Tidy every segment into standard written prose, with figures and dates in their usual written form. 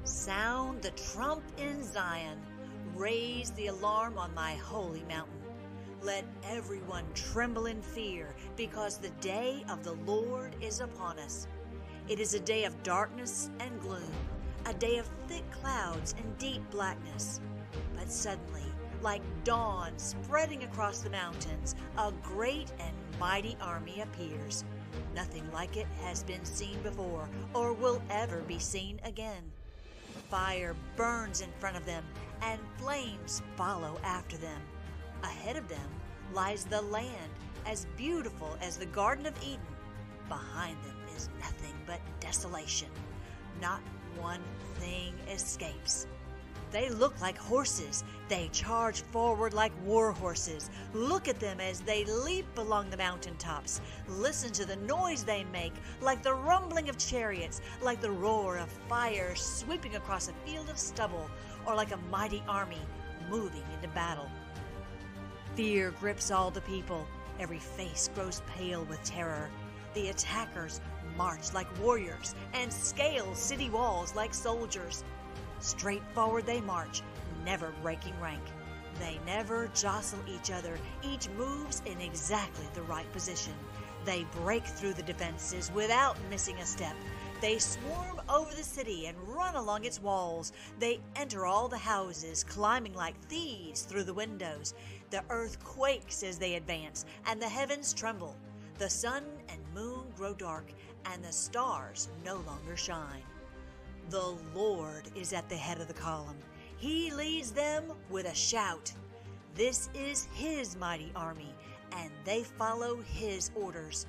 Sound the trump in Zion. Raise the alarm on my holy mountain. Let everyone tremble in fear, because the day of the Lord is upon us. It is a day of darkness and gloom, a day of thick clouds and deep blackness. But suddenly, like dawn spreading across the mountains, a great and mighty army appears. Nothing like it has been seen before or will ever be seen again. Fire burns in front of them, and flames follow after them. Ahead of them lies the land, as beautiful as the Garden of Eden. Behind them is nothing but desolation. Not one thing escapes. They look like horses. They charge forward like war horses. Look at them as they leap along the mountaintops. Listen to the noise they make, like the rumbling of chariots, like the roar of fire sweeping across a field of stubble, or like a mighty army moving into battle. Fear grips all the people. Every face grows pale with terror. The attackers march like warriors and scale city walls like soldiers. Straight forward they march, never breaking rank. They never jostle each other. Each moves in exactly the right position. They break through the defenses without missing a step. They swarm over the city and run along its walls. They enter all the houses, climbing like thieves through the windows. The earth quakes as they advance, and the heavens tremble. The sun and moon grow dark, and the stars no longer shine. The Lord is at the head of the column. He leads them with a shout. This is His mighty army, and they follow His orders.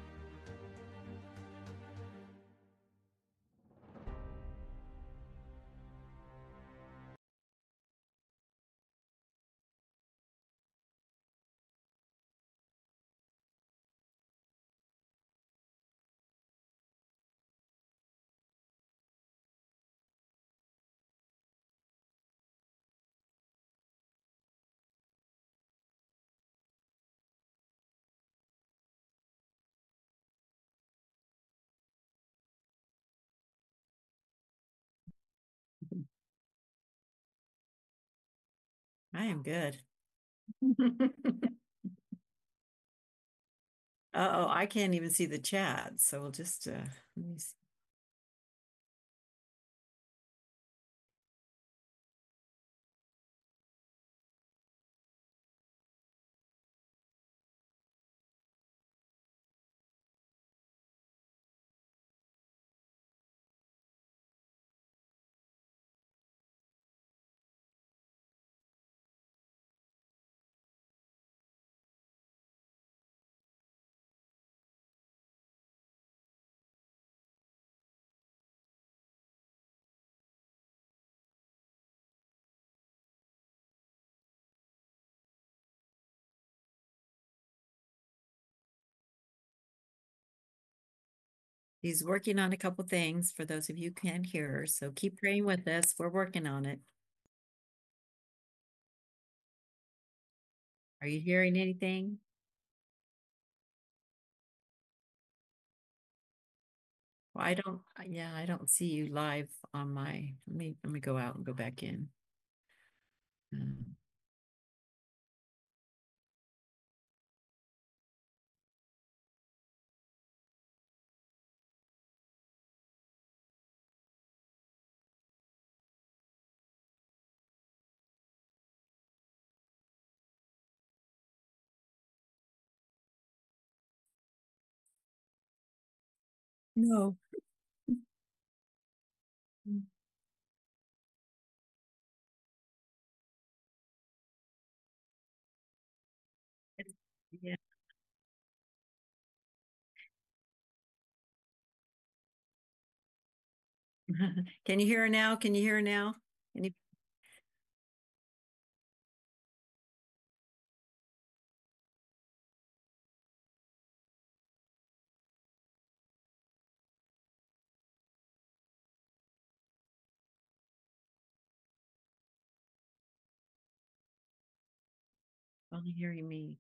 I am good. Uh-oh, I can't even see the chat, so we'll just let me see. He's working on a couple things for those of you who can't hear, so keep praying with us. We're working on it. Are you hearing anything? Well, yeah, I don't see you live on my, let me go out and go back in. Um, no. Yeah. Can you hear her now? Can you hear her now? Any, only hearing me?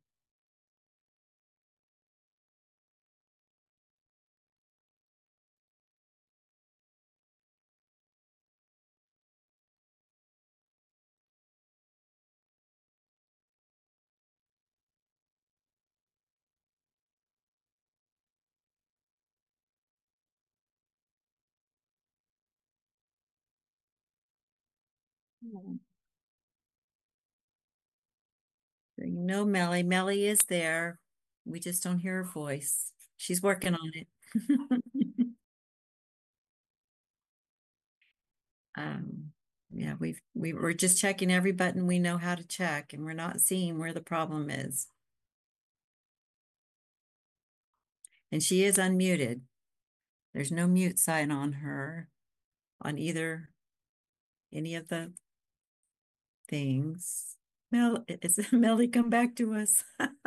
Oh. So you know, Melly is there. We just don't hear her voice. She's working on it. Um, yeah, we're just checking every button we know how to check, and we're not seeing where the problem is. And she is unmuted. There's no mute sign on her on either any of the things. Is Melly come back to us?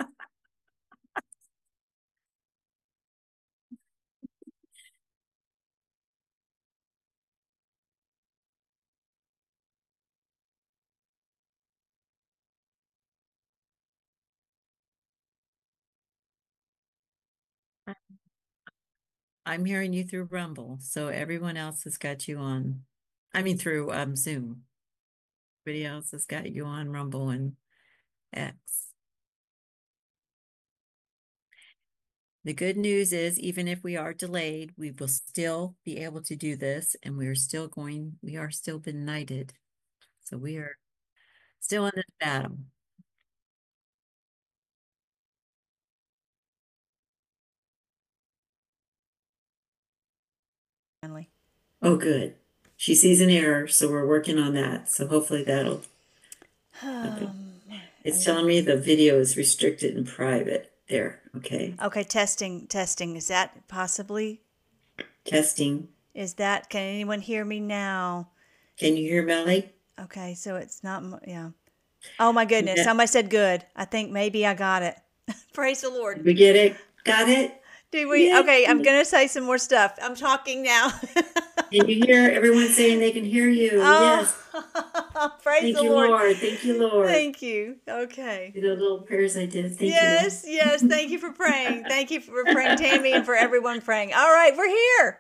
I'm hearing you through Rumble, so everyone else has got you on. I mean through Zoom. Everybody else has got you on Rumble and X. The good news is, even if we are delayed, we will still be able to do this, and we are still benighted. So we are still in this battle. Finally. Oh, good. She sees an error, so we're working on that. So hopefully that'll. It's telling me the video is restricted and private. There, okay. Okay, testing. Is that possibly? Testing. Can anyone hear me now? Can you hear Melly? Okay, so it's not, yeah. Oh my goodness. Yeah. Somebody said good. I think maybe I got it. Praise the Lord. Did we get it? Got it? Did we? Yay. Okay, I'm going to say some more stuff. I'm talking now. Can you hear everyone saying they can hear you? Yes. Praise Thank the you, Lord. Thank you, Lord. Thank you. Okay. The little prayers I did. Thank you, Lord. Yes. Thank you for praying. Thank you for praying, Tammy, and for everyone praying. All right, we're here.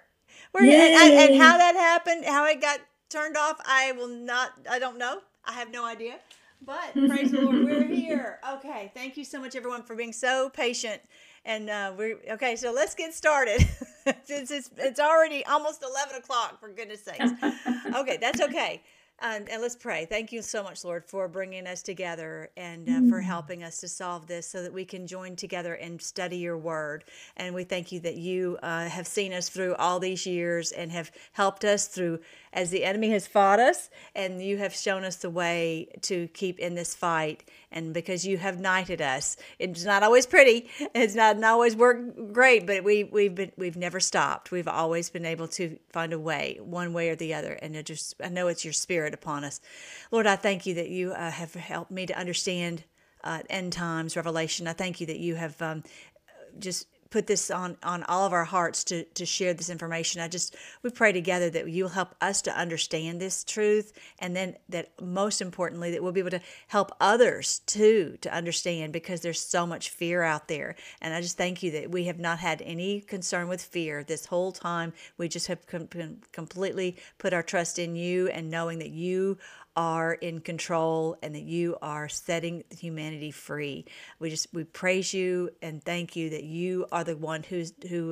And how that happened, how it got turned off, I don't know. I have no idea. But praise the Lord, we're here. Okay, thank you so much, everyone, for being so patient. And okay. So let's get started. It's already almost 11 o'clock. For goodness sakes. Okay, that's okay. And let's pray. Thank you so much, Lord, for bringing us together and for helping us to solve this so that we can join together and study your word. And we thank you that you have seen us through all these years and have helped us through as the enemy has fought us, and you have shown us the way to keep in this fight. And because you have knighted us, it's not always pretty, it's not always worked great, but we've never stopped. We've always been able to find a way, one way or the other. And I know it's your spirit upon us, Lord. I thank you that you have helped me to understand end times revelation. I thank you that you have just put this on all of our hearts to share this information. We pray together that you'll help us to understand this truth, and then that most importantly, that we'll be able to help others too to understand, because there's so much fear out there. And I just thank you that we have not had any concern with fear this whole time. We just have completely put our trust in you, and knowing that you are in control and that you are setting humanity free. We praise you and thank you that you are the one who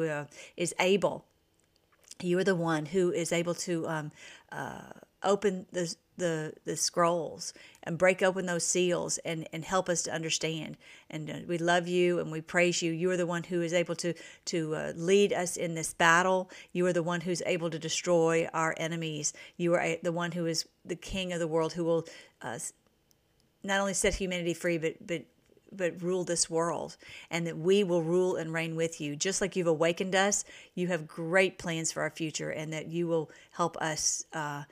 is able. You are the one who is able to open the scrolls and break open those seals and help us to understand. And we love you and we praise you. You are the one who is able to lead us in this battle. You are the one who's able to destroy our enemies. You are the one who is the King of the world, who will not only set humanity free, but rule this world, and that we will rule and reign with you. Just like you've awakened us, you have great plans for our future, and that you will help us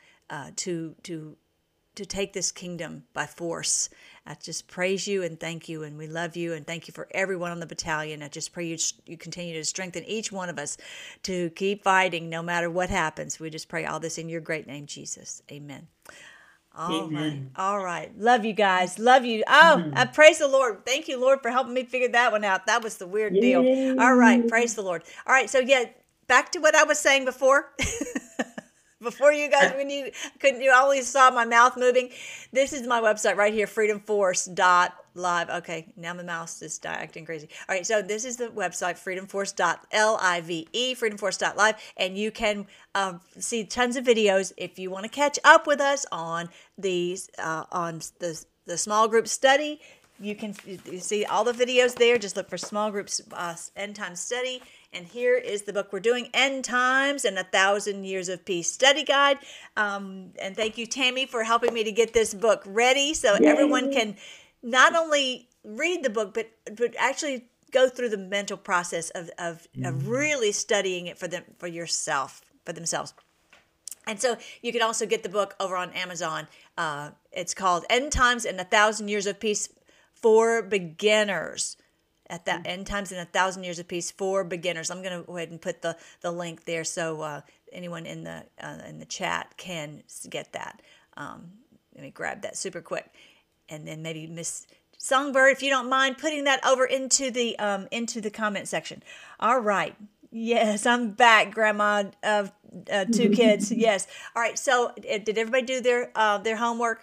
to take this kingdom by force. I just praise you and thank you, and we love you, and thank you for everyone on the battalion. I just pray you continue to strengthen each one of us to keep fighting no matter what happens. We just pray all this in your great name, Jesus. Amen. Amen. All right. Love you guys. Love you. Oh, I praise the Lord. Thank you, Lord, for helping me figure that one out. That was the weird deal. All right. Praise the Lord. All right. So yeah, back to what I was saying before. Before you guys, you only saw my mouth moving. This is my website right here, freedomforce.org. Live. Okay, now my mouse is acting crazy. All right, so this is the website, freedomforce.live, freedomforce.live, and you can see tons of videos if you want to catch up with us on these on the small group study. You can see all the videos there. Just look for small groups end time study. And here is the book we're doing, End Times and 1,000 Years of Peace Study Guide. And thank you, Tammy, for helping me to get this book ready so everyone can not only read the book, but actually go through the mental process of really studying it for themselves. And so you can also get the book over on Amazon. It's called End Times and 1,000 Years of Peace for Beginners. At that End Times and 1,000 Years of Peace for Beginners. I'm going to go ahead and put the link there so anyone in the chat can get that. Let me grab that super quick, and then maybe Miss Songbird, if you don't mind, putting that over into the comment section. All right. Yes, I'm back, Grandma of 2 kids. Yes. All right. So, did everybody do their homework?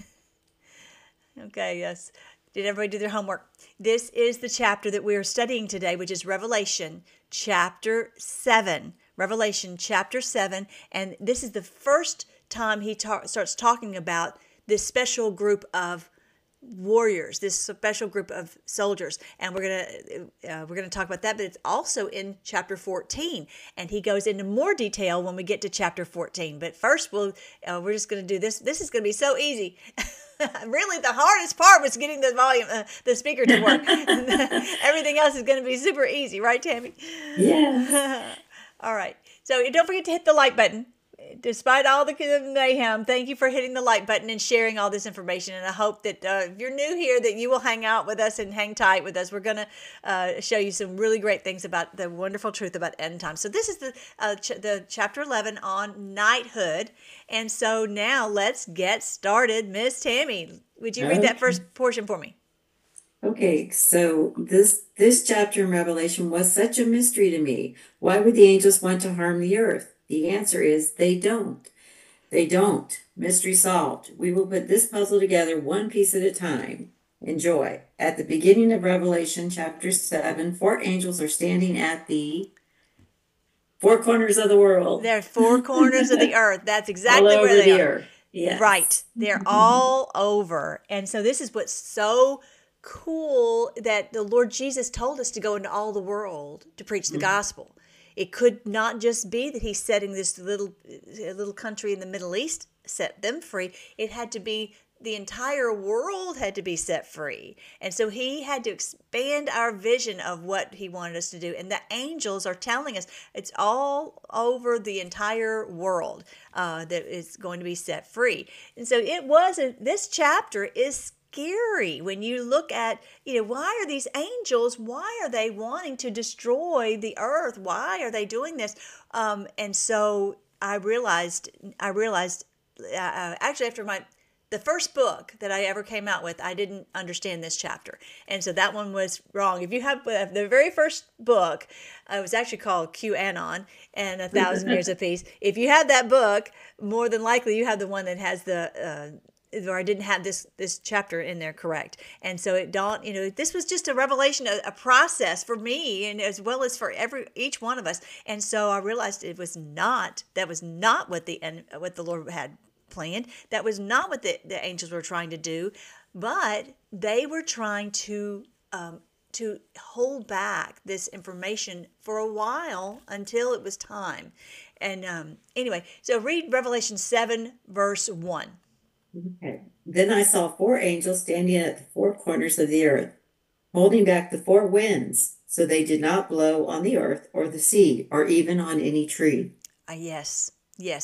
Okay. Yes. Did everybody do their homework? This is the chapter that we are studying today, which is Revelation chapter 7. Revelation chapter 7. And this is the first time he starts talking about this special group of warriors, this special group of soldiers, and we're gonna talk about that. But it's also in chapter 14, and he goes into more detail when we get to chapter 14. But first, we're just gonna do this. This is gonna be so easy. Really, the hardest part was getting the volume, the speaker to work. Everything else is gonna be super easy, right, Tammy? Yeah. All right. So don't forget to hit the like button. Despite all the mayhem, thank you for hitting the like button and sharing all this information. And I hope that if you're new here, that you will hang out with us and hang tight with us. We're going to show you some really great things about the wonderful truth about end times. So this is the chapter 11 on knighthood. And so now let's get started. Miss Tammy, would you read that first portion for me? Okay, so this chapter in Revelation was such a mystery to me. Why would the angels want to harm the earth? The answer is they don't. They don't. Mystery solved. We will put this puzzle together one piece at a time. Enjoy. At the beginning of Revelation chapter 7, 4 angels are standing at the 4 corners of the world. They're 4 corners of the earth. That's exactly where they are. Earth. Yes. Right. They're all over. And so this is what's so cool, that the Lord Jesus told us to go into all the world to preach the gospel. It could not just be that he's setting this little country in the Middle East, set them free. It had to be the entire world had to be set free. And so he had to expand our vision of what he wanted us to do. And the angels are telling us it's all over the entire world that is going to be set free. And so this chapter is scary when you look at, why are these angels, why are they wanting to destroy the earth? Why are they doing this? And so I realized actually after the first book that I ever came out with, I didn't understand this chapter. And so that one was wrong. If you have the very first book, it was actually called QAnon and 1,000 Years of Peace. If you have that book, more than likely you have the one that has or I didn't have this chapter in there correct. And so this was just a revelation, a process for me, and as well as for each one of us. And so I realized that was not what the Lord had planned. That was not what the angels were trying to do, but they were trying to hold back this information for a while until it was time. And anyway, so read Revelation 7, verse 1. Okay. Then I saw 4 angels standing at the 4 corners of the earth, holding back the 4 winds, so they did not blow on the earth or the sea or even on any tree. Yes.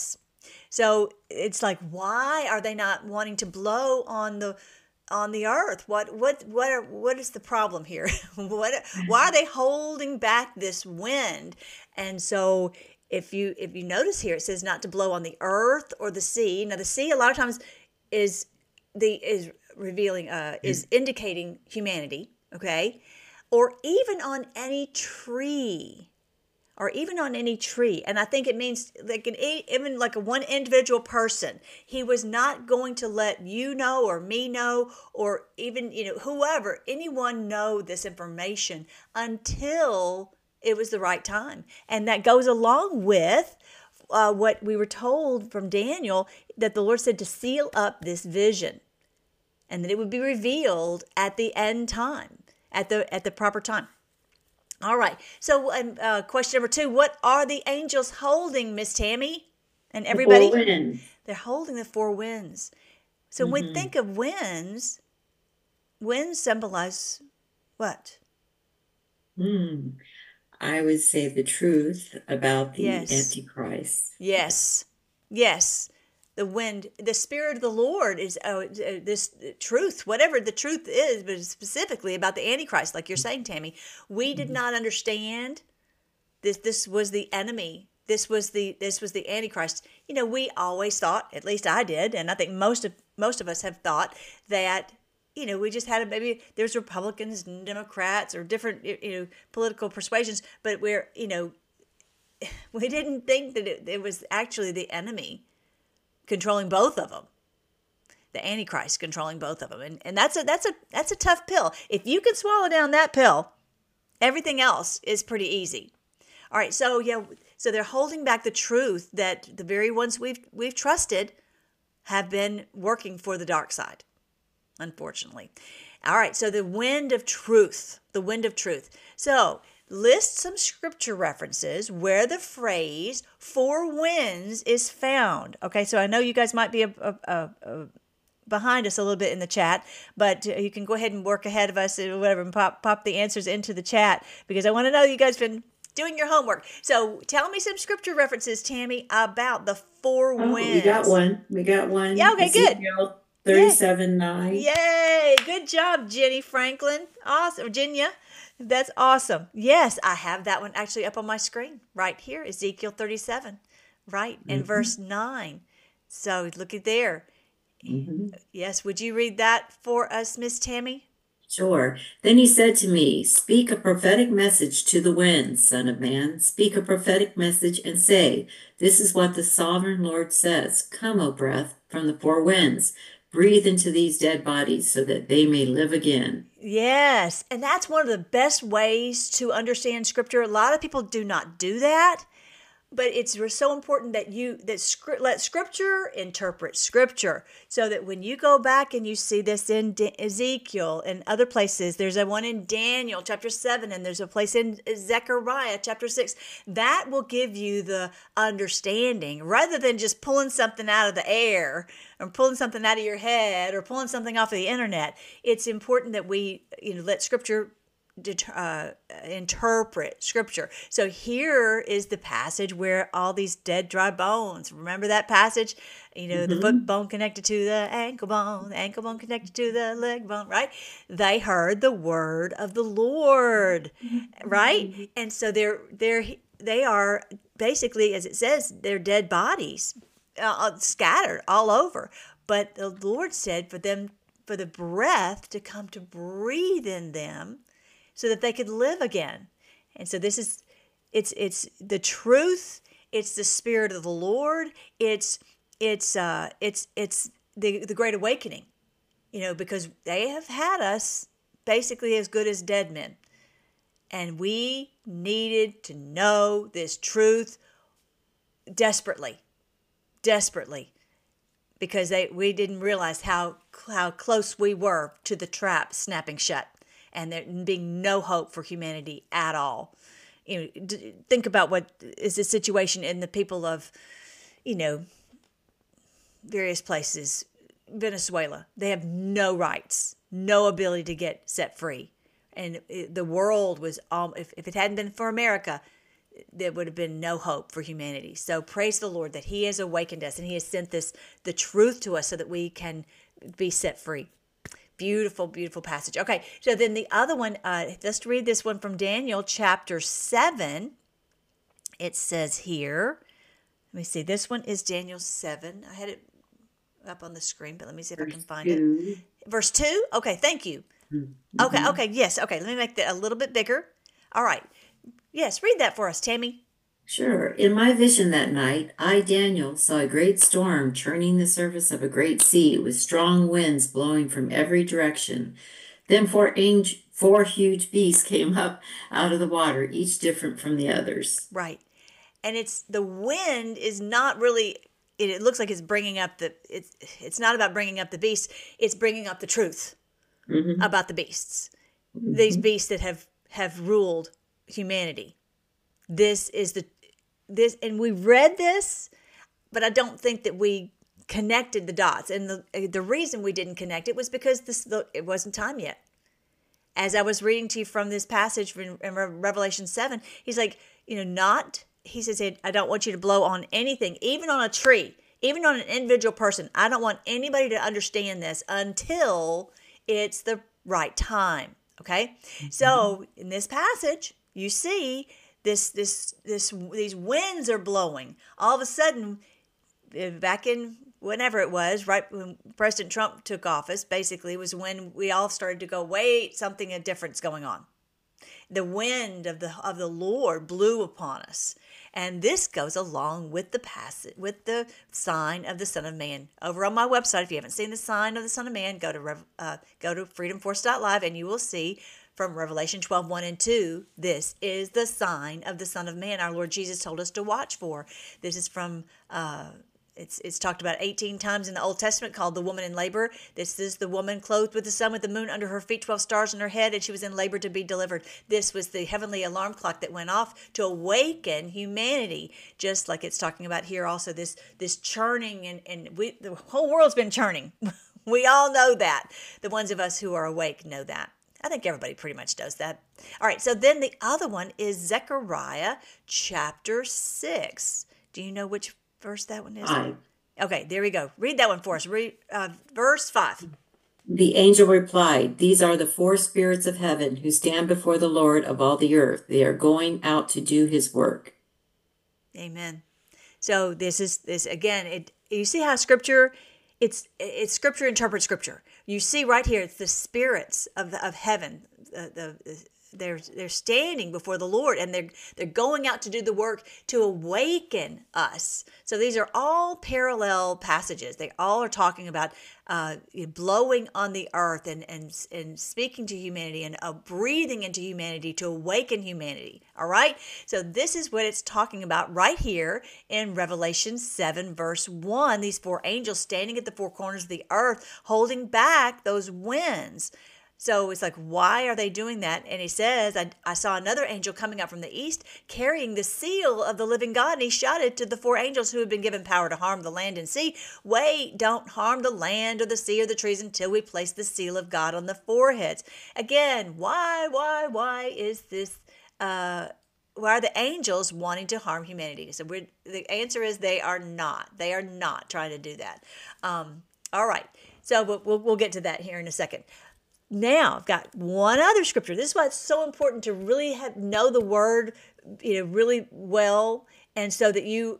So it's like, why are they not wanting to blow on the earth? What is the problem here? Why are they holding back this wind? And so if you notice here, it says not to blow on the earth or the sea. Now the sea a lot of times is revealing is indicating humanity, okay? Or even on any tree. or even on any tree. And I think it means like even like a one individual person. He was not going to let you know or me know or even, whoever, anyone know this information until it was the right time. And that goes along with what we were told from Daniel, that the Lord said to seal up this vision and that it would be revealed at the end time, at the proper time. All right. So question number 2, what are the angels holding, Miss Tammy and everybody? The 4 winds. They're holding the 4 winds. So when we think of winds symbolize what? I would say the truth about the Yes. Antichrist. Yes. The wind, the Spirit of the Lord is this truth, whatever the truth is, but specifically about the Antichrist, like you're saying, Tammy. We did not understand this. This was the enemy. This was the Antichrist. We always thought, at least I did, and I think most of us have thought that we just had maybe there's Republicans and Democrats or different political persuasions, but we didn't think that it was actually the enemy controlling both of them, the Antichrist controlling both of them, and that's a tough pill. If you can swallow down that pill, everything else is pretty easy. All right, so they're holding back the truth that the very ones we've trusted have been working for the dark side, unfortunately. All right, so the wind of truth. So list some scripture references where the phrase 4 winds is found. Okay, so I know you guys might be behind us a little bit in the chat, but you can go ahead and work ahead of us or whatever and pop the answers into the chat, because I want to know you guys been doing your homework. So tell me some scripture references, Tammy, about the 4 winds. We got one. Yeah, okay, good. Ezekiel 37:9. Yay, good job, Jenny Franklin. Awesome, Virginia. That's awesome. Yes, I have that one actually up on my screen right here, Ezekiel 37, right, and verse 9. So look at there. Yes, would you read that for us, Miss Tammy? Sure. Then he said to me, speak a prophetic message to the winds, son of man. Speak a prophetic message and say, this is what the sovereign Lord says. Come, O breath, from the 4 winds. Breathe into these dead bodies so that they may live again. Yes, and that's one of the best ways to understand scripture. A lot of people do not do that, but it's so important that let scripture interpret scripture, so that when you go back and you see this in Ezekiel and other places, there's a one in Daniel chapter 7, and there's a place in Zechariah chapter 6, that will give you the understanding, rather than just pulling something out of the air or pulling something out of your head or pulling something off of the internet. It's important that we let scripture interpret scripture. So here is the passage where all these dead dry bones, remember that passage, the foot bone connected to the ankle bone connected to the leg bone, right? They heard the word of the Lord, right? And so they are basically, as it says, they're dead bodies scattered all over, but the Lord said for the breath to come to breathe in them so that they could live again. And so it's the truth. It's the Spirit of the Lord. It's the Great Awakening, because they have had us basically as good as dead men. And we needed to know this truth desperately, because we didn't realize how close we were to the trap snapping shut, and there being no hope for humanity at all. Think about what is the situation in the people of, various places. Venezuela, they have no rights, no ability to get set free. And the world was, if it hadn't been for America, there would have been no hope for humanity. So praise the Lord that He has awakened us and He has sent the truth to us so that we can be set free. Beautiful, beautiful passage. Okay, so then the other one, let's read this one from Daniel chapter 7. It says here, let me see, this one is Daniel 7. I had it up on the screen, but let me see if I can find it. Verse 2? Okay, thank you. Okay, yes, okay, let me make that a little bit bigger. All right. Yes, read that for us, Tammy. Sure. In my vision that night, I, Daniel, saw a great storm churning the surface of a great sea with strong winds blowing from every direction. Then four huge beasts came up out of the water, each different from the others. Right. And it's the wind is not really it looks like it's bringing up it's not about bringing up the beasts, it's bringing up the truth Hmm. about the beasts. These Hmm. beasts that have ruled humanity. This is this and we read this, but I don't think that we connected the dots. And the reason we didn't connect it was because it wasn't time yet. As I was reading to you from this passage in Revelation 7, he's like, he says, I don't want you to blow on anything, even on a tree, even on an individual person. I don't want anybody to understand this until it's the right time. Okay. So in this passage, you see these winds are blowing. All of a sudden, back in whenever it was, right when President Trump took office, basically was when we all started to go, wait, something different's going on. The wind of the Lord blew upon us. And this goes along with the passage, with the sign of the Son of Man. Over on my website, if you haven't seen the sign of the Son of Man, go to freedomforce.live and you will see from Revelation 12, 1 and 2, this is the sign of the Son of Man our Lord Jesus told us to watch for. This is from it's talked about 18 times in the Old Testament, called the woman in labor. This is the woman clothed with the sun, with the moon under her feet, 12 stars in her head, and she was in labor to be delivered. This was the heavenly alarm clock that went off to awaken humanity, just like it's talking about here also, this churning, and the whole world's been churning. We all know that. The ones of us who are awake know that. I think everybody pretty much does that. All right, so then the other one is Zechariah chapter 6. Do you know which verse that one is? Five. Okay, there we go. Read that one for us. Read verse 5. The angel replied, "These are the four spirits of heaven who stand before the Lord of all the earth. They are going out to do his work." Amen. So this again. You see how Scripture, it's Scripture interprets Scripture. You see right here, it's the spirits of heaven. They're standing before the Lord, and they're going out to do the work to awaken us. So these are all parallel passages. They all are talking about blowing on the earth and speaking to humanity and breathing into humanity to awaken humanity. All right. So this is what it's talking about right here in Revelation 7 verse 1. These four angels standing at the four corners of the earth, holding back those winds. So it's like, why are they doing that? And he says, I saw another angel coming up from the east, carrying the seal of the living God. And he shouted to the four angels who had been given power to harm the land and sea, wait, don't harm the land or the sea or the trees until we place the seal of God on the foreheads. Again, why is this, why are the angels wanting to harm humanity? So the answer is they are not. They are not trying to do that. All right. So we'll get to that here in a second. Now, I've got one other scripture. This is why it's so important to really know the word, really well, and so that you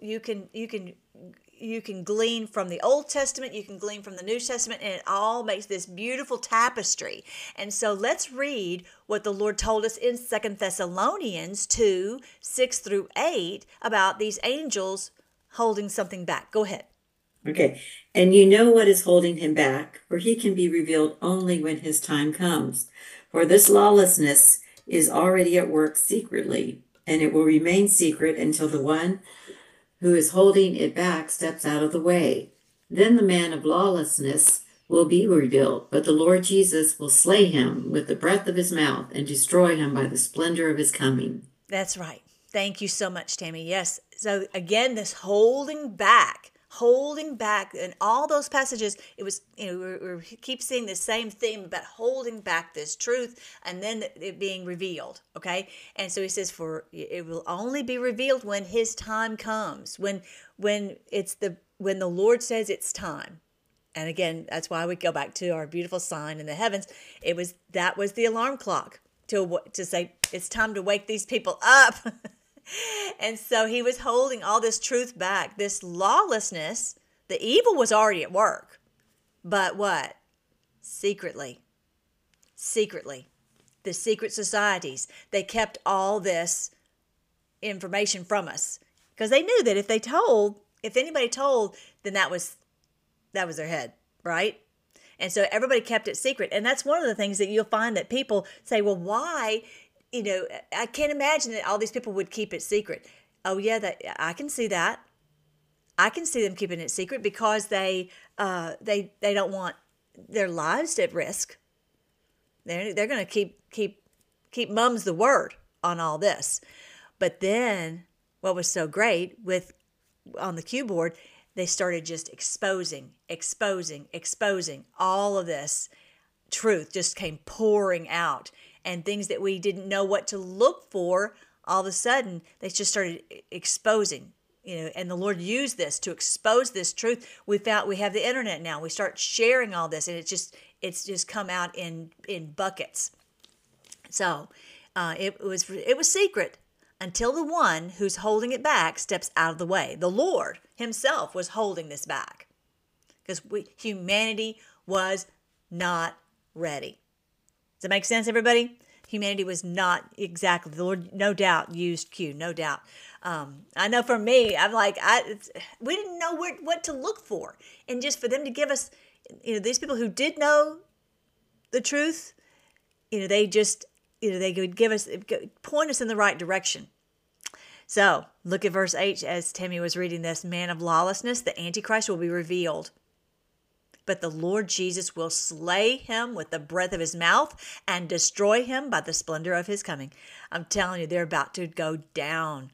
can glean from the Old Testament, you can glean from the New Testament, and it all makes this beautiful tapestry. And so let's read what the Lord told us in 2 Thessalonians 2, 6 through 8 about these angels holding something back. Go ahead. Okay. And you know what is holding him back, for he can be revealed only when his time comes. For this lawlessness is already at work secretly, and it will remain secret until the one who is holding it back steps out of the way. Then the man of lawlessness will be revealed, but the Lord Jesus will slay him with the breath of his mouth and destroy him by the splendor of his coming. That's right. Thank you so much, Tammy. Yes. So again, this holding back in all those passages, it was, we keep seeing the same theme about holding back this truth and then it being revealed. Okay. And so he says, for it will only be revealed when his time comes, when the Lord says it's time. And again, that's why we go back to our beautiful sign in the heavens. That was the alarm clock to say it's time to wake these people up. And so he was holding all this truth back, this lawlessness. The evil was already at work, but what? Secretly. The secret societies, they kept all this information from us, because they knew that if anybody told, then that was their head, right? And so everybody kept it secret. And that's one of the things that you'll find that people say, well, why? I can't imagine that all these people would keep it secret. Oh yeah, I can see that. I can see them keeping it secret because they don't want their lives at risk. They're going to keep mum's the word on all this. But then what was so great on the Q board, they started just exposing all of this truth just came pouring out, and things that we didn't know what to look for, all of a sudden they just started exposing. And the Lord used this to expose this truth. We have the internet now. We start sharing all this, and it's just come out in buckets. So it was secret until the one who's holding it back steps out of the way. The Lord himself was holding this back because humanity was not ready. Does that make sense, everybody? Humanity was not exactly. The Lord, no doubt, used Q, no doubt. I know for me, I'm like, we didn't know what to look for. And just for them to give us, these people who did know the truth, they could give us, point us in the right direction. So look at verse 8 as Tammy was reading this. Man of lawlessness, the Antichrist, will be revealed. But the Lord Jesus will slay him with the breath of his mouth and destroy him by the splendor of his coming. I'm telling you, they're about to go down.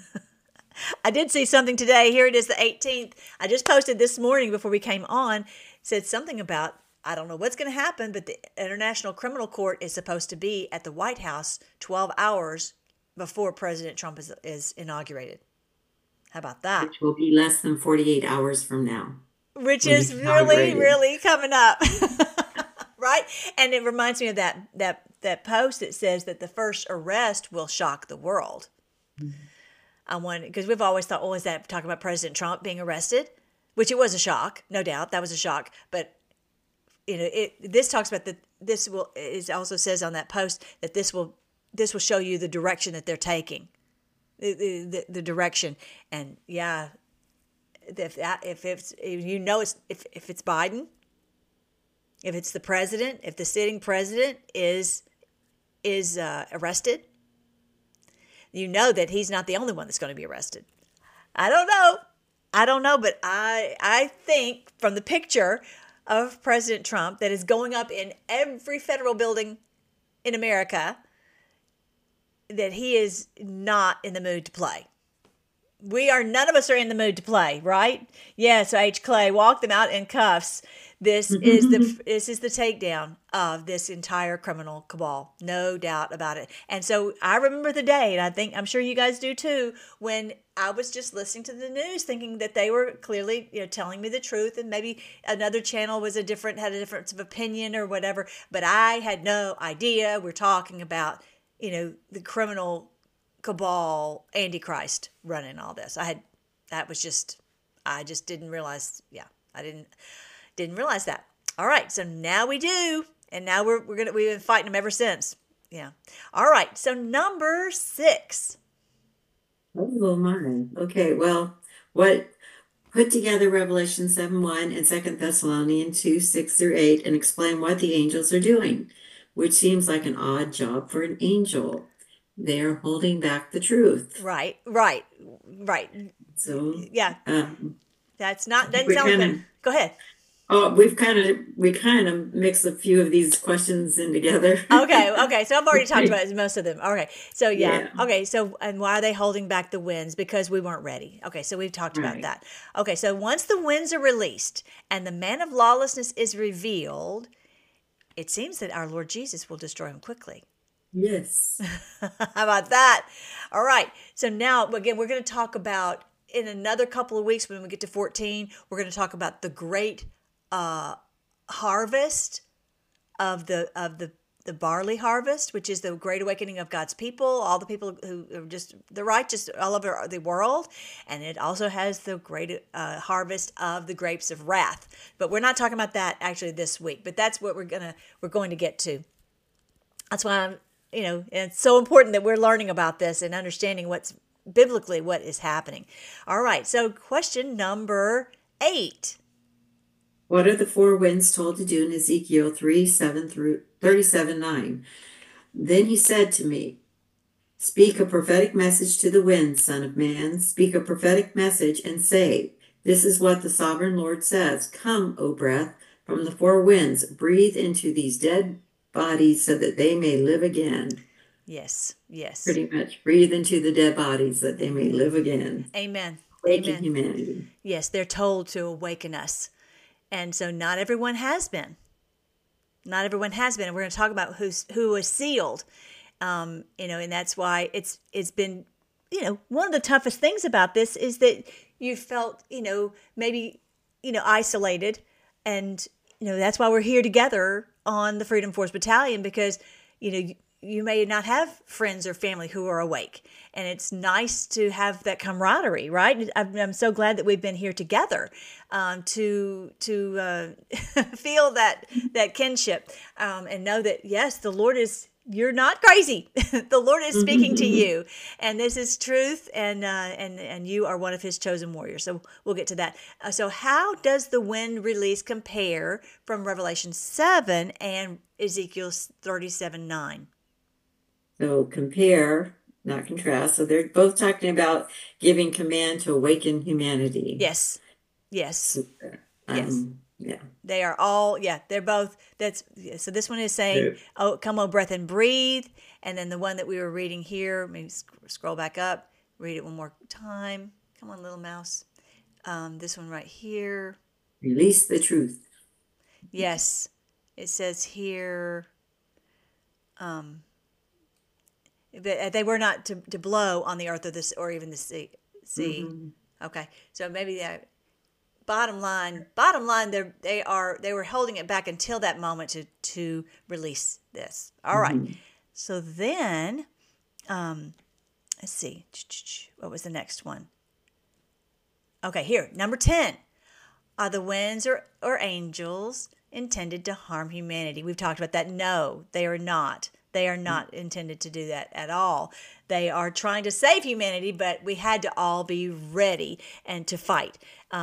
I did see something today. Here it is, the 18th. I just posted this morning before we came on. Said something about, I don't know what's going to happen, but the International Criminal Court is supposed to be at the White House 12 hours before President Trump is inaugurated. How about that? Which will be less than 48 hours from now. Which is really, really coming up. Right? And it reminds me of that post that says that the first arrest will shock the world. Mm-hmm. I wonder, because we've always thought, is that talking about President Trump being arrested? Which it was a shock, no doubt. That was a shock. But this talks about that. It also says on that post that this will show you the direction that they're taking, the direction. And yeah, if it's Biden, if it's the president, if the sitting president is arrested, that he's not the only one that's going to be arrested. I don't know, but I think from the picture of President Trump that is going up in every federal building in America, that he is not in the mood to play. None of us are in the mood to play, right? Yes, H. Clay, walk them out in cuffs. This is the takedown of this entire criminal cabal, no doubt about it. And so I remember the day, and I'm sure you guys do too, when I was just listening to the news, thinking that they were clearly, telling me the truth, and maybe another channel had a difference of opinion or whatever. But I had no idea we're talking about, the criminal cabal, Antichrist running all this. I just didn't realize. Yeah, I didn't realize that. All right, so now we do, and now we've been fighting them ever since. Yeah. All right, so number 6. Oh my. Okay, well, put together Revelation 7:1 and 2 Thessalonians 2:6-8 and explain what the angels are doing, which seems like an odd job for an angel. They're holding back the truth. Right. So yeah, that's not. Doesn't sound good. Go ahead. Oh, we kind of mix a few of these questions in together. Okay. So I've already talked about most of them. Okay. So yeah. Okay. So, and why are they holding back the winds? Because we weren't ready. Okay. So we've talked about that. Okay. So once the winds are released and the man of lawlessness is revealed, it seems that our Lord Jesus will destroy him quickly. Yes. How about that? All right. So now, again, we're going to talk about in another couple of weeks when we get to 14, we're going to talk about the great harvest of the barley harvest, which is the great awakening of God's people, all the people who are just the righteous all over the world. And it also has the great harvest of the grapes of wrath. But we're not talking about that actually this week, but that's what we're going to get to. That's why and it's so important that we're learning about this and understanding what's biblically what is happening. All right, so question number 8. What are the four winds told to do in Ezekiel 3:7 through 37:9? Then he said to me, speak a prophetic message to the winds, son of man. Speak a prophetic message and say, this is what the sovereign Lord says. Come, O breath, from the four winds, breathe into these dead bodies so that they may live again. Yes, yes. Pretty much breathe into the dead bodies that they may live again. Amen. Awaken Amen. humanity. Yes, they're told to awaken us. And so not everyone has been. Not everyone has been. And we're going to talk about who was sealed. And that's why it's been, one of the toughest things about this is that you felt, maybe, isolated. And, that's why we're here together on the Freedom Force Battalion, because, you may not have friends or family who are awake. And it's nice to have that camaraderie, right? I'm so glad that we've been here together to feel that kinship and know that, yes, the Lord you're not crazy. The Lord is speaking to you, and this is truth, and you are one of his chosen warriors. So we'll get to that. So how does the wind release compare from Revelation 7 and Ezekiel 37:9? So compare, not contrast. So they're both talking about giving command to awaken humanity. Yes. Yes. Yes. Yeah. They are all, they're both, so this one is saying, oh, come, O breath, and breathe. And then the one that we were reading here, maybe scroll back up, read it one more time. Come on, little mouse. This one right here. Release the truth. Yes. It says here, they were not to blow on the earth or even the sea. Mm-hmm. Okay. So maybe bottom line, they were holding it back until that moment to release this. All right. So then, let's see. What was the next one? Okay, here, number 10. Are the winds or angels intended to harm humanity? We've talked about that. No, they are not. They are not intended to do that at all. They are trying to save humanity, but we had to all be ready and to fight.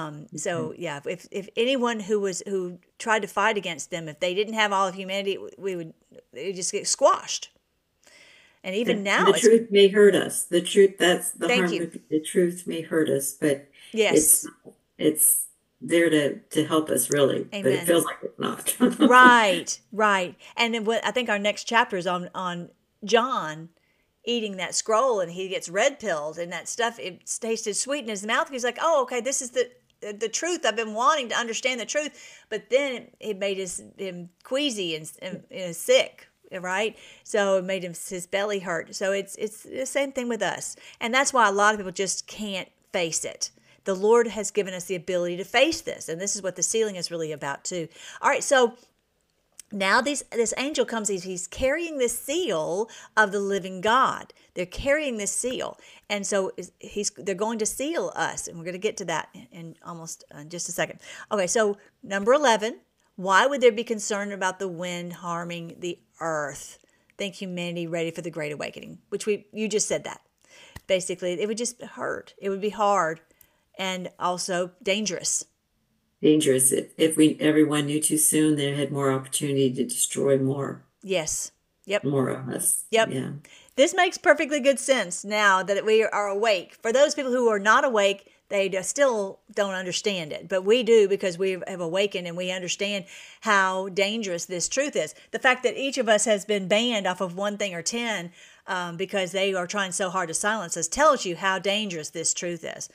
So yeah, if anyone who tried to fight against them, if they didn't have all of humanity, they would just get squashed. And even now, the truth may hurt us. The truth, that's the Thank harm. you. The truth may hurt us, but yes, it's there to help us, really. Amen. But it feels like it's not. Right. And then I think our next chapter is on John eating that scroll, and he gets red pilled, and that stuff, it tasted sweet in his mouth. He's like, oh, okay, this is the truth. I've been wanting to understand the truth, but then it made him queasy and sick. Right? So it made his belly hurt. So it's the same thing with us. And that's why a lot of people just can't face it. The Lord has given us the ability to face this. And this is what the sealing is really about too. All right. So now this angel comes, he's carrying this seal of the living God. They're carrying this seal. And so they're going to seal us. And we're going to get to that in just a second. Okay. So number 11, why would there be concern about the wind harming the earth? Think humanity ready for the Great Awakening, which you just said that. Basically, it would just hurt. It would be hard and also dangerous. Dangerous. If everyone knew too soon, they had more opportunity to destroy more. Yes. Yep. More of us. Yep. Yeah. This makes perfectly good sense now that we are awake. For those people who are not awake, they still don't understand it. But we do, because we have awakened and we understand how dangerous this truth is. The fact that each of us has been banned off of one thing or 10 because they are trying so hard to silence us tells you how dangerous this truth is.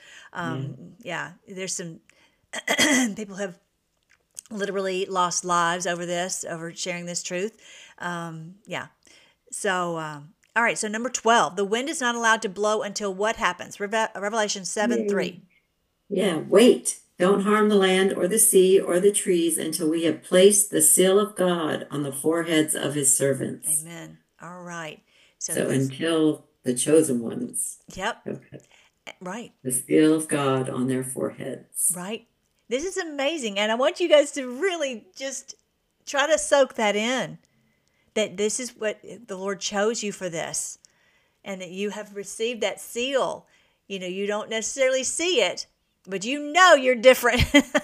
Yeah, there's some people have literally lost lives over sharing this truth. Yeah. So, all right, so number 12, the wind is not allowed to blow until what happens? Revelation 7:3. Yeah, wait. Don't harm the land or the sea or the trees until we have placed the seal of God on the foreheads of his servants. Amen. All right. So until the chosen ones. Yep. Okay. Right. The seal of God on their foreheads. Right. This is amazing. And I want you guys to really just try to soak that in. That this is what the Lord chose you for this, and that you have received that seal, You don't necessarily see it, but you're different.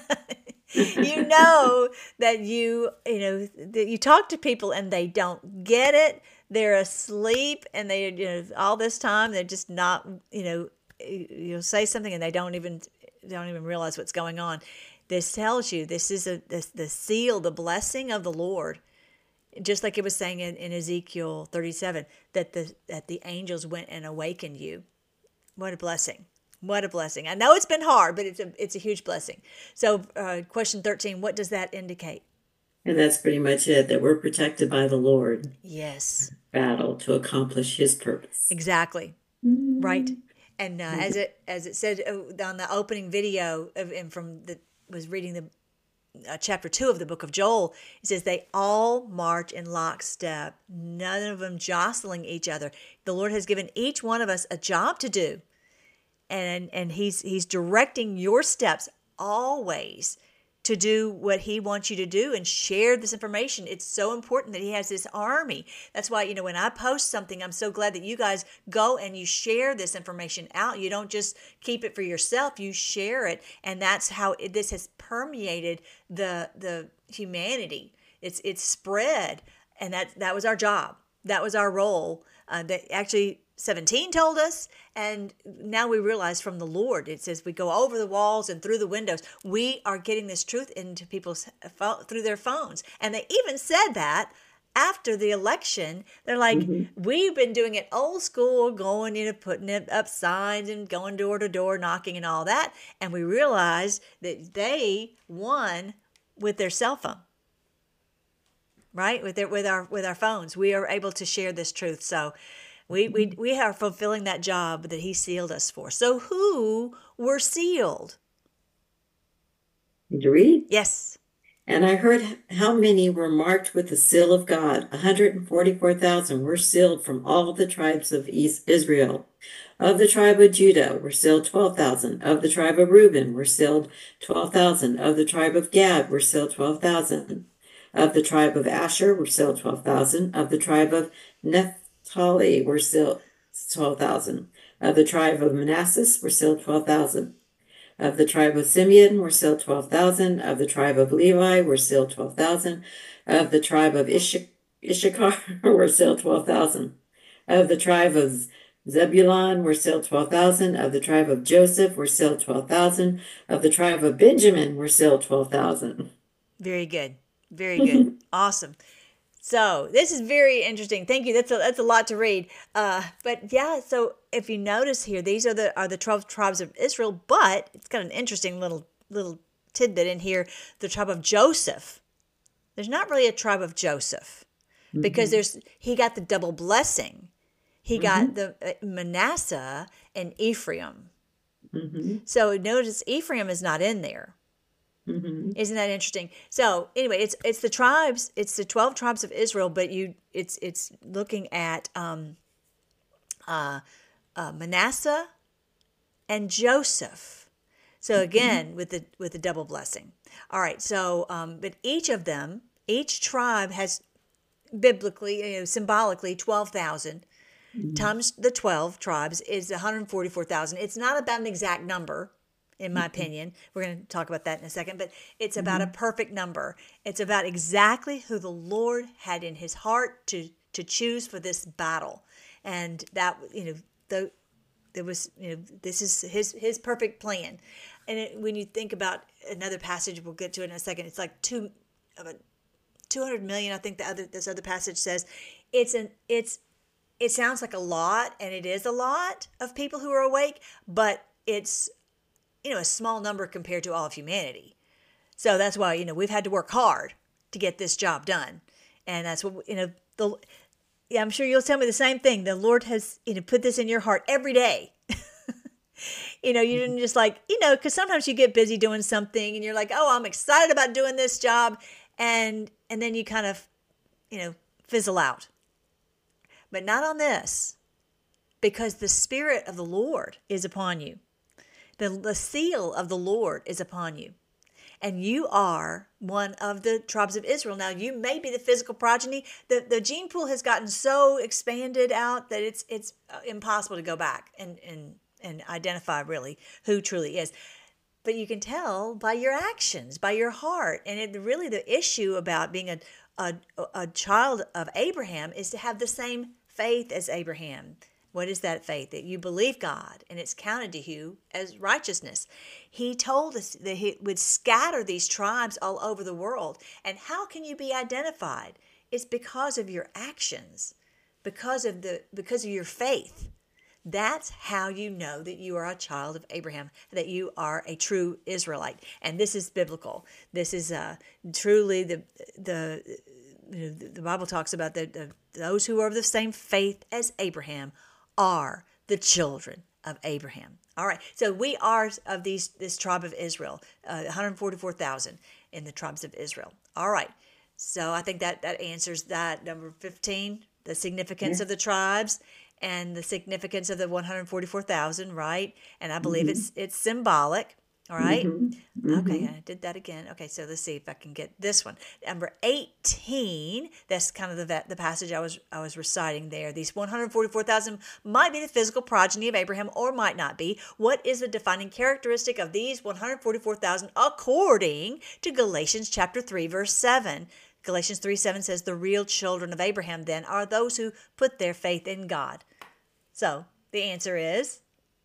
You know that that you talk to people and they don't get it. They're asleep and all this time they're just not, you'll say something and they don't even realize what's going on. This tells you this is the seal, the blessing of the Lord. Just like it was saying in Ezekiel 37, that the angels went and awakened you. What a blessing. What a blessing. I know it's been hard, but it's a huge blessing. So question 13, what does that indicate? And that's pretty much it, that we're protected by the Lord. Yes. Battle to accomplish his purpose. Exactly. Right. And as it said on the opening video was reading the chapter 2 of the book of Joel, it says they all march in lockstep, none of them jostling each other. The Lord has given each one of us a job to do, and he's directing your steps always to do what he wants you to do and share this information. It's so important that he has this army. That's why, when I post something, I'm so glad that you guys go and you share this information out. You don't just keep it for yourself, you share it. And that's how this has permeated the humanity. It's spread. And that was our job. That was our role. That actually 17 told us, and now we realize from the Lord, it says we go over the walls and through the windows. We are getting this truth into people's through their phones. And they even said that after the election, they're like, we've been doing it old school, going, putting it up signs and going door to door, knocking and all that. And we realized that they won with their cell phone. Right? With our phones, we are able to share this truth. So we are fulfilling that job that he sealed us for. So who were sealed? Did you read? Yes. And I heard how many were marked with the seal of God. 144,000 were sealed from all the tribes of Israel. Of the tribe of Judah were sealed 12,000. Of the tribe of Reuben were sealed 12,000. Of the tribe of Gad were sealed 12,000. Of the tribe of Asher were sealed 12,000. Of the tribe of Naphtali were sealed 12,000. Of the tribe of Manasseh were sealed 12,000. Of the tribe of Simeon were sealed 12,000. Of the tribe of Levi were sealed 12,000. Of the tribe of Issachar were sealed 12,000. Of the tribe of Zebulun were sealed 12,000. Of the tribe of Joseph were sealed 12,000. Of the tribe of Benjamin were sealed 12,000. Very good. Very good. Awesome. So this is very interesting. Thank you. That's a lot to read. But yeah, so if you notice here, these are the 12 tribes of Israel, but it's got an interesting little tidbit in here. The tribe of Joseph. There's not really a tribe of Joseph because he got the double blessing. He got the Manasseh and Ephraim. So notice Ephraim is not in there. Isn't that interesting? So anyway, it's the tribes, it's the 12 tribes of Israel, but it's looking at Manasseh and Joseph. So again, with the double blessing. All right. So but each tribe has biblically, symbolically 12,000 times the 12 tribes is 144,000. It's not about an exact number. In my opinion, we're going to talk about that in a second, but it's about a perfect number. It's about exactly who the Lord had in his heart to choose for this battle. And that, there was, this is his perfect plan. And when you think about another passage, we'll get to it in a second. It's like 200 million. I think this other passage says it sounds like a lot, and it is a lot of people who are awake, but it's, a small number compared to all of humanity. So that's why, we've had to work hard to get this job done. And that's what, I'm sure you'll tell me the same thing. The Lord has, put this in your heart every day. You didn't just because sometimes you get busy doing something and you're like, oh, I'm excited about doing this job. And then you kind of, fizzle out. But not on this, because the Spirit of the Lord is upon you. The seal of the Lord is upon you. And you are one of the tribes of Israel. Now, you may be the physical progeny. The gene pool has gotten so expanded out that it's impossible to go back and and identify really who truly is. But you can tell by your actions, by your heart. And really the issue about being a child of Abraham is to have the same faith as Abraham. What is that faith? That you believe God and it's counted to you as righteousness. He told us that he would scatter these tribes all over the world. And how can you be identified? It's because of your actions, because of your faith. That's how you know that you are a child of Abraham, that you are a true Israelite. And this is biblical. This is truly the Bible talks about those who are of the same faith as Abraham are the children of Abraham. All right, so we are of this tribe of Israel, 144,000 in the tribes of Israel. All right, so I think that answers that. Number 15, the significance of the tribes and the significance of the 144,000, right? And I believe it's symbolic. All right. Okay, I did that again. Okay, so let's see if I can get this one. Number 18, that's kind of the passage I was reciting there. These 144,000 might be the physical progeny of Abraham or might not be. What is the defining characteristic of these 144,000 according to Galatians chapter 3, verse 7? Galatians 3:7 says, the real children of Abraham then are those who put their faith in God. So the answer is?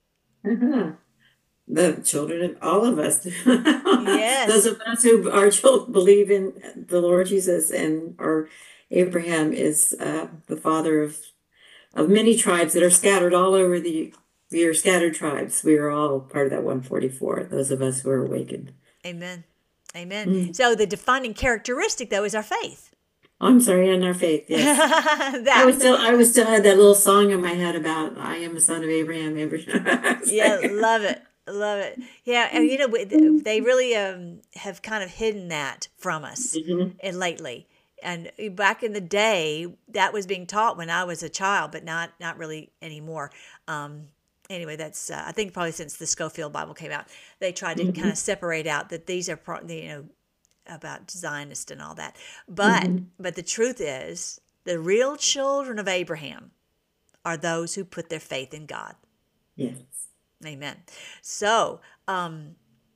The children of all of us. Yes. Those of us who are children believe in the Lord Jesus, and our Abraham is the father of many tribes that are scattered all over we are scattered tribes. We are all part of that 144, those of us who are awakened. Amen. Amen. So the defining characteristic, though, is our faith. I'm sorry, in our faith, yes. I was still had that little song in my head about I am a son of Abraham. Yeah, love it. Love it. Yeah, and they really have kind of hidden that from us and lately. And back in the day, that was being taught when I was a child, but not really anymore. Anyway, that's I think probably since the Scofield Bible came out, they tried to kind of separate out that these are about Zionist and all that. But the truth is, the real children of Abraham are those who put their faith in God. Yes. Amen. So, and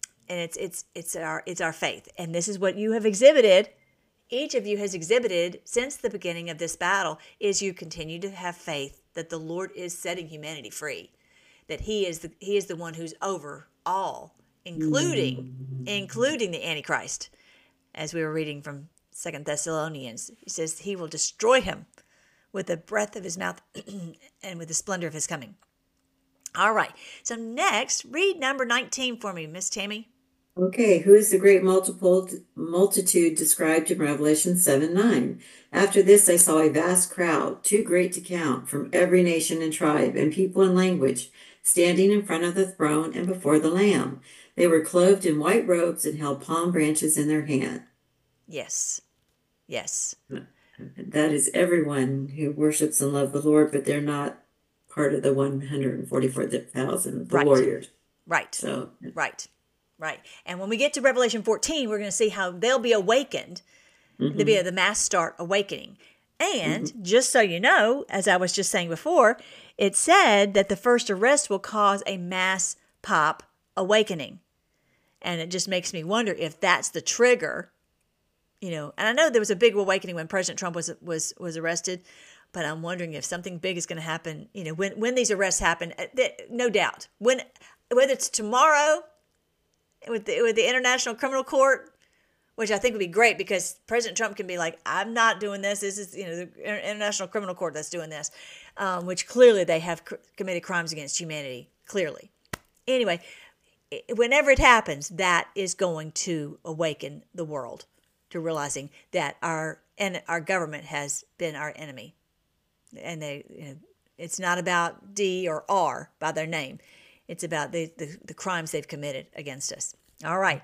it's our faith, and this is what you have exhibited. Each of you has exhibited since the beginning of this battle is you continue to have faith that the Lord is setting humanity free, that He is the one who's over all, including the Antichrist, as we were reading from 2 Thessalonians. He says He will destroy him with the breath of His mouth and with the splendor of His coming. All right. So next, read number 19 for me, Miss Tammy. Okay. Who is the great multitude described in Revelation 7:9? After this, I saw a vast crowd, too great to count, from every nation and tribe and people and language, standing in front of the throne and before the Lamb. They were clothed in white robes and held palm branches in their hand. Yes. Yes. That is everyone who worships and loves the Lord, but they're not part of the 144,000, the warriors. Right. So Right. And when we get to Revelation 14, we're going to see how they'll be awakened. There'll be the mass start awakening. And just so you know, as I was just saying before, it said that the first arrest will cause a mass pop awakening. And it just makes me wonder if that's the trigger. And I know there was a big awakening when President Trump was arrested. But I'm wondering if something big is going to happen, when these arrests happen, no doubt. Whether it's tomorrow with the International Criminal Court, which I think would be great because President Trump can be like, I'm not doing this. This is, the International Criminal Court that's doing this, which clearly they have committed crimes against humanity, clearly. Anyway, whenever it happens, that is going to awaken the world to realizing that our government has been our enemy. And it's not about D or R by their name. It's about the crimes they've committed against us. All right.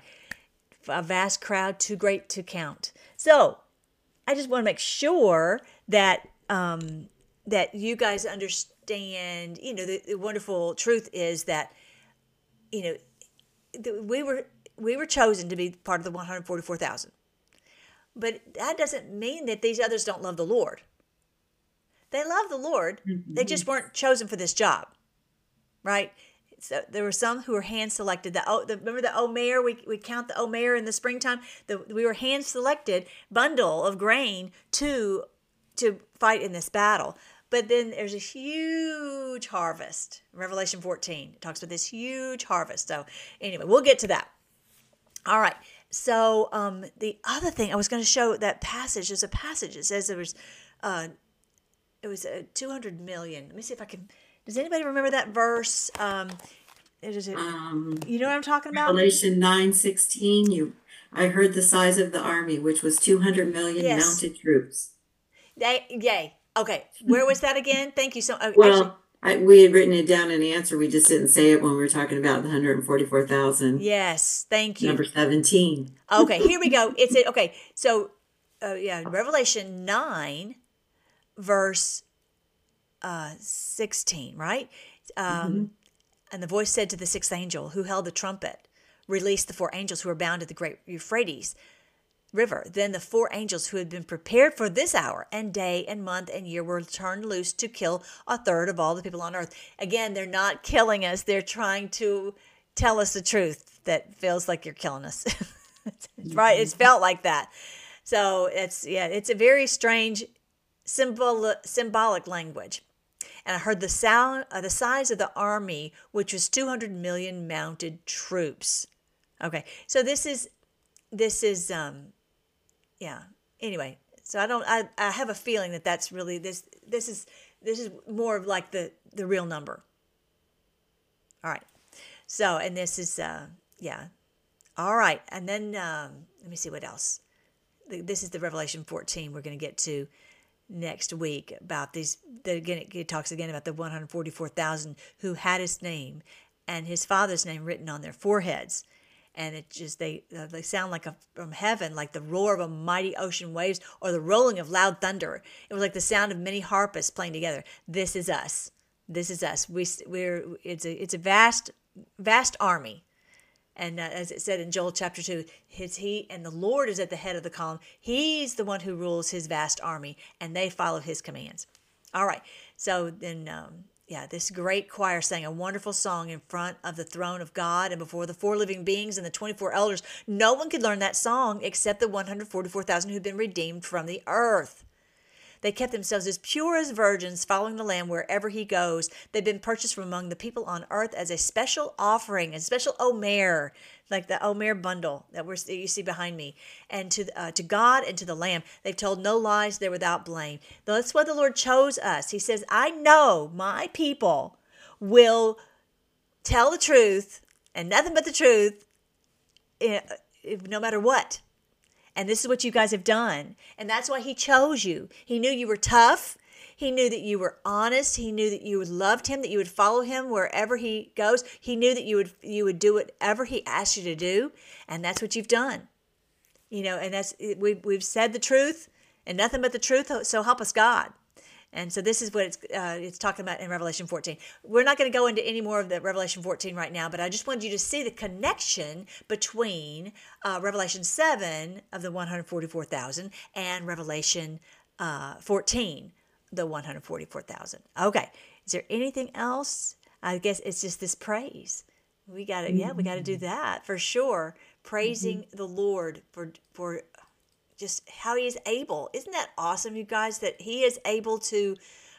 A vast crowd, too great to count. So I just want to make sure that that you guys understand, the wonderful truth is that, we were chosen to be part of the 144,000. But that doesn't mean that these others don't love the Lord. They love the Lord. They just weren't chosen for this job, right? there were some who were hand selected. Remember the Omer? We count the Omer in the springtime. We were hand selected bundle of grain to fight in this battle. But then there's a huge harvest. Revelation 14 talks about this huge harvest. So anyway, we'll get to that. All right. So the other thing I was going to show, that passage. There's a passage. It says it was 200 million. Let me see if I can. Does anybody remember that verse? You know what I'm talking about? Revelation 9:16. I heard the size of the army, which was 200 million mounted troops. Yay. Okay. Where was that again? Thank you so much. Well, we had written it down in the answer. We just didn't say it when we were talking about the 144,000. Yes. Thank you. Number 17. Okay. Here we go. Okay. So, Revelation 9, verse 16, right? And the voice said to the sixth angel who held the trumpet, release the 4 angels who were bound at the great Euphrates River. Then the 4 angels who had been prepared for this hour and day and month and year were turned loose to kill 1/3 of all the people on earth. Again, they're not killing us. They're trying to tell us the truth that feels like you're killing us. Right? It's felt like that. So it's a very strange symbolic language. And I heard the sound of the size of the army, which was 200 million mounted troops. Okay, so this is Anyway, so I have a feeling that that's really this is more of like the real number. All right. So, and this is All right, and then let me see what else. This is the Revelation 14 we're going to get to next week about these. Again, it talks again about the 144,000 who had his name and his father's name written on their foreheads. And it just they sound like from heaven, like the roar of a mighty ocean waves or the rolling of loud thunder. It was like the sound of many harpists playing together. This is us. This is us. It's a vast army. And as it said in Joel chapter 2, he and the Lord is at the head of the column. He's the one who rules his vast army, and they follow his commands. All right. So then. This great choir sang a wonderful song in front of the throne of God and before the 4 living beings and the 24 elders. No one could learn that song except the 144,000 who'd been redeemed from the earth. They kept themselves as pure as virgins, following the Lamb wherever he goes. They've been purchased from among the people on earth as a special offering, a special Omer, like the Omer bundle that you see behind me. And to God and to the Lamb, they've told no lies. They're without blame. That's why the Lord chose us. He says, I know my people will tell the truth and nothing but the truth, no matter what. And this is what you guys have done. And that's why he chose you. He knew you were tough. He knew that you were honest. He knew that you loved him, that you would follow him wherever he goes. He knew that you would do whatever he asked you to do. And that's what you've done. And we've said the truth and nothing but the truth. So help us God. And so this is what it's talking about in Revelation 14. We're not going to go into any more of the Revelation 14 right now, but I just wanted you to see the connection between Revelation 7 of the 144,000 and Revelation 14, the 144,000. Okay. Is there anything else? I guess it's just this praise. We got to, we got to do that for sure. Praising the Lord for just how he is able. Isn't that awesome, you guys, that he is able to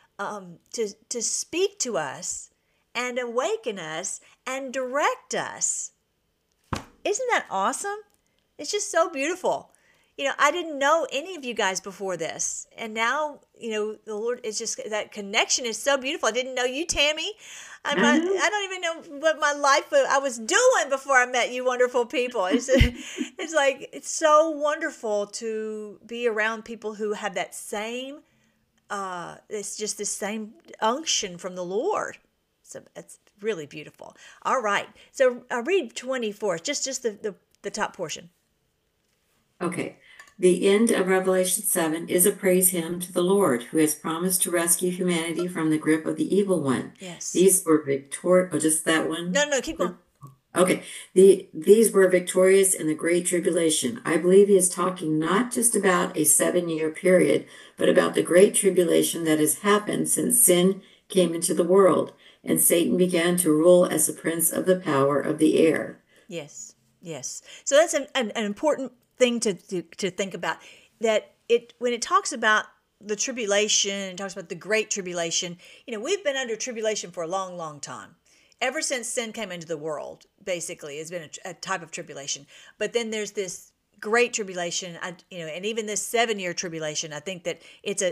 speak to us and awaken us and direct us. Isn't that awesome? It's just so beautiful. I didn't know any of you guys before this. And now, the Lord is just, that connection is so beautiful. I didn't know you, Tammy. I don't even know what my life I was doing before I met you wonderful people. It's so wonderful to be around people who have that same, it's just the same unction from the Lord. So it's really beautiful. All right. So read 24, just the top portion. Okay. The end of Revelation 7 is a praise hymn to the Lord, who has promised to rescue humanity from the grip of the evil one. Yes. These were just that one? No, keep going. Okay. These were victorious in the Great Tribulation. I believe he is talking not just about a 7-year period, but about the Great Tribulation that has happened since sin came into the world. and Satan began to rule as the prince of the power of the air. Yes, yes. So that's an important thing to think about. That when it talks about the tribulation, it talks about the great tribulation. We've been under tribulation for a long, long time. Ever since sin came into the world, basically, it's been a type of tribulation. But then there's this great tribulation, and even this 7-year tribulation. I think that it's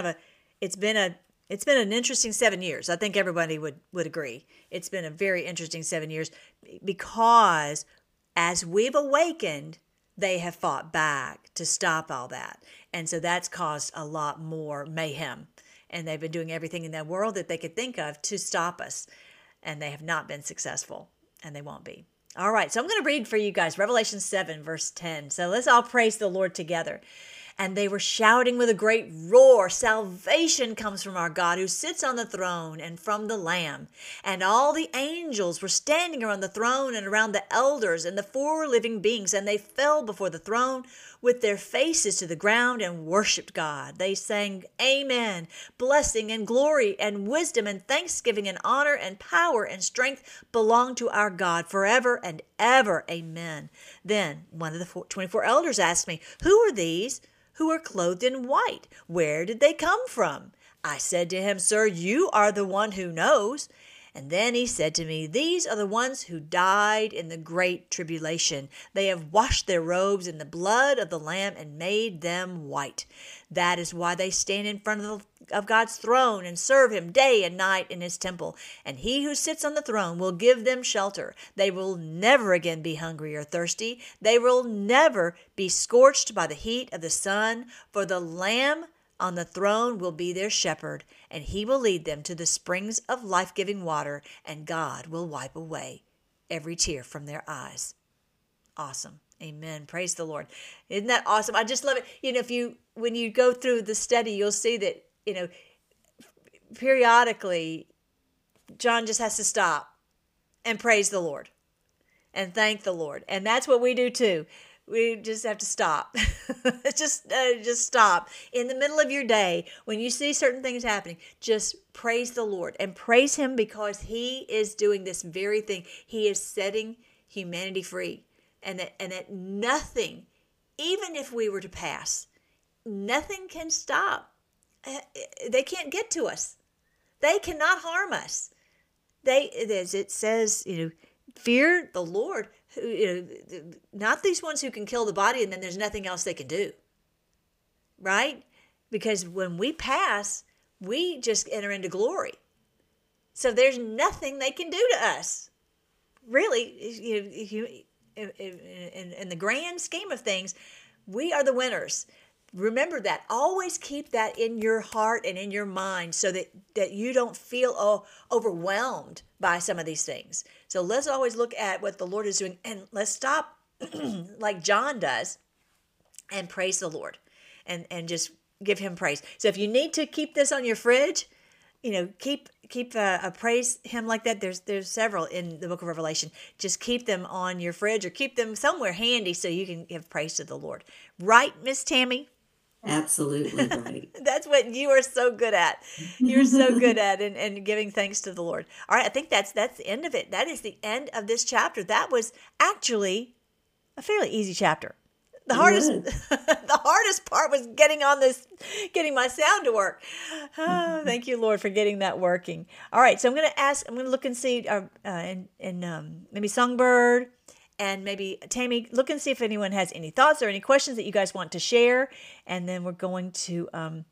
been an interesting 7 years. I think everybody would agree. It's been a very interesting 7 years because as we've awakened, they have fought back to stop all that. And so that's caused a lot more mayhem. And they've been doing everything in that world that they could think of to stop us. And they have not been successful, and they won't be. All right, so I'm going to read for you guys Revelation 7, verse 10. So let's all praise the Lord together. And they were shouting with a great roar, "Salvation comes from our God who sits on the throne and from the Lamb." And all the angels were standing around the throne and around the elders and the 4 living beings. And they fell before the throne with their faces to the ground and worshiped God. They sang, "Amen. Blessing and glory and wisdom and thanksgiving and honor and power and strength belong to our God forever and ever. Amen." Then one of the 24 elders asked me, "Who are these who are clothed in white? Where did they come from?" I said to him, "Sir, you are the one who knows." And then he said to me, "These are the ones who died in the great tribulation. They have washed their robes in the blood of the Lamb and made them white. That is why they stand in front of God's throne and serve him day and night in his temple. And he who sits on the throne will give them shelter. They will never again be hungry or thirsty. They will never be scorched by the heat of the sun, for the Lamb on the throne will be their shepherd, and he will lead them to the springs of life-giving water, and God will wipe away every tear from their eyes." Awesome. Amen. Praise the Lord. Isn't that awesome? I just love it. When you go through the study, you'll see that, periodically, John just has to stop and praise the Lord and thank the Lord. And that's what we do too. We just have to stop. just stop. In the middle of your day, when you see certain things happening, just praise the Lord and praise him because he is doing this very thing. He is setting humanity free. And that nothing, even if we were to pass, nothing can stop. They can't get to us. They cannot harm us. As it says, fear the Lord. Not these ones who can kill the body and then there's nothing else they can do. Right? Because when we pass, we just enter into glory. So there's nothing they can do to us. Really, in the grand scheme of things, we are the winners. Remember that. Always keep that in your heart and in your mind so that you don't feel overwhelmed by some of these things. So let's always look at what the Lord is doing, and let's stop like John does and praise the Lord and just give him praise. So if you need to keep this on your fridge, keep praise him like that. There's several in the book of Revelation. Just keep them on your fridge or keep them somewhere handy so you can give praise to the Lord. Right, Miss Tammy? Absolutely right. That's what you are so good at. You're so good at and giving thanks to the Lord. All right, I think that's the end of it. That is the end of this chapter. That was actually a fairly easy chapter. The hardest part was getting my sound to work. Oh, thank you, Lord, for getting that working. All right, so I'm going to look and see, maybe Songbird and maybe Tammy, look and see if anyone has any thoughts or any questions that you guys want to share. And then we're going to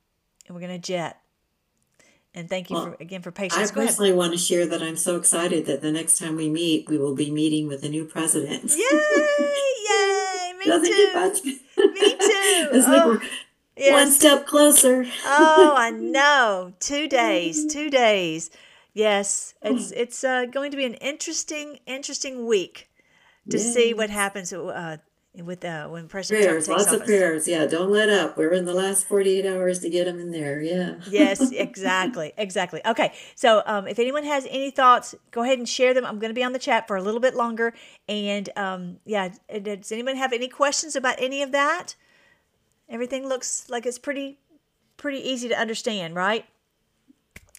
jet. And thank you for patience. I personally want to share that I'm so excited that the next time we meet, we will be meeting with a new president. Yay! Me Doesn't too. get much. Me too. It's like we're one step closer. Oh, I know. 2 days. Yes, it's going to be an interesting week to see what happens with when President Trump takes lots office. Of prayers. Yeah, don't let up. We're in the last 48 hours to get them in there. Yeah. Yes, exactly. Okay, so if anyone has any thoughts, go ahead and share them. I'm going to be on the chat for a little bit longer. And does anyone have any questions about any of that? Everything looks like it's pretty easy to understand, right?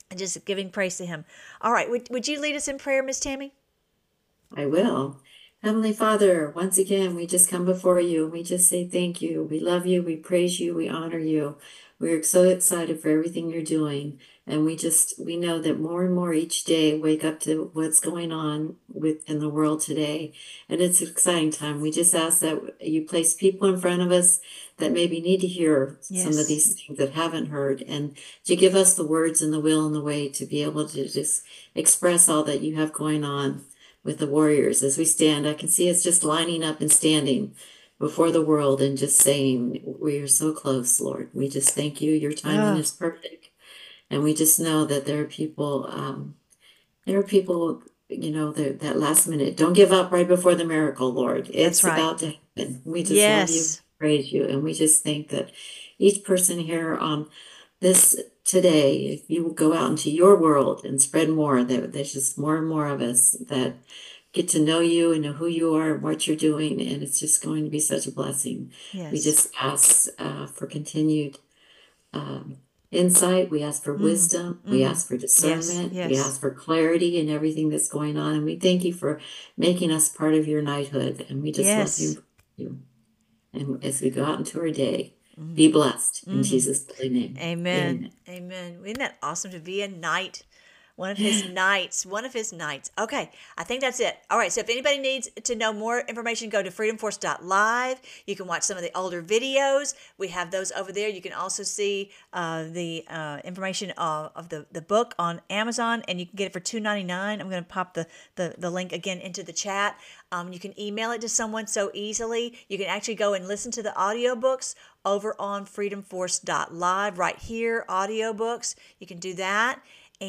and just giving praise to him. All right. Would you lead us in prayer, Miss Tammy? I will. Heavenly Father, once again, we just come before you. We just say thank you. We love you. We praise you. We honor you. We're so excited for everything you're doing. And we know that more and more each day wake up to what's going on in the world today. And it's an exciting time. We just ask that you place people in front of us that maybe need to hear some of Yes. these things that haven't heard. And to give us the words and the will and the way to be able to just express all that you have going on with the warriors as we stand. I can see us just lining up and standing before the world and just saying, we are so close, Lord. We just thank you. Your timing Oh, is perfect. And we just know that there are people, that last minute, don't give up right before the miracle, Lord. that's It's right. about to happen. We just love you, Yes. praise you, and we just think that each person here on this today, if you will go out into your world and spread more, that there's just more and more of us that get to know you and know who you are and what you're doing, and it's just going to be such a blessing. We Yes. just ask for continued um, insight. We ask for Mm. wisdom. We Mm-hmm. ask for Yes. discernment. We Yes. ask for clarity in everything that's going on. And we thank you for making us part of your knighthood. And we just love Yes. you. And as we go out into our day, Mm-hmm. be blessed in Mm-hmm. Jesus' holy name. Amen. Amen. Amen. Isn't that awesome to be a knight? One of his knights. One of his knights. Okay, I think that's it. All right, so if anybody needs to know more information, go to freedomforce.live. You can watch some of the older videos. We have those over there. You can also see the information of the book on Amazon, and you can get it for $2.99. I'm going to pop the link again into the chat. You can email it to someone so easily. You can actually go and listen to the audiobooks over on freedomforce.live right here, audiobooks. You can do that.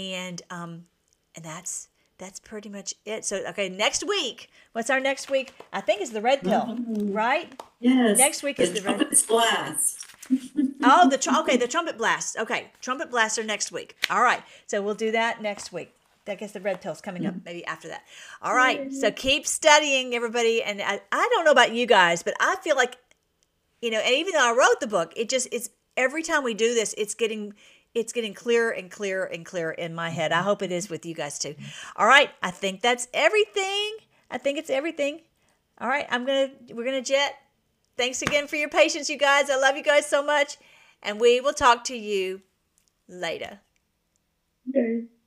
And that's pretty much it. So okay, next week. What's our next week? I think it's the red pill, right? Yes, Next week the is the red. trumpets blast. Oh, the trumpet blast. Okay, trumpet blasts are next week. All right, so we'll do that next week. I guess the red pill's coming up maybe after that. All right, so keep studying, everybody. And I don't know about you guys, but I feel like, and even though I wrote the book, it's every time we do this, it's getting clearer and clearer and clearer in my head. I hope it is with you guys too. All right, I think that's everything. I think it's everything. All right, we're gonna jet. Thanks again for your patience, you guys. I love you guys so much, and we will talk to you later. Okay.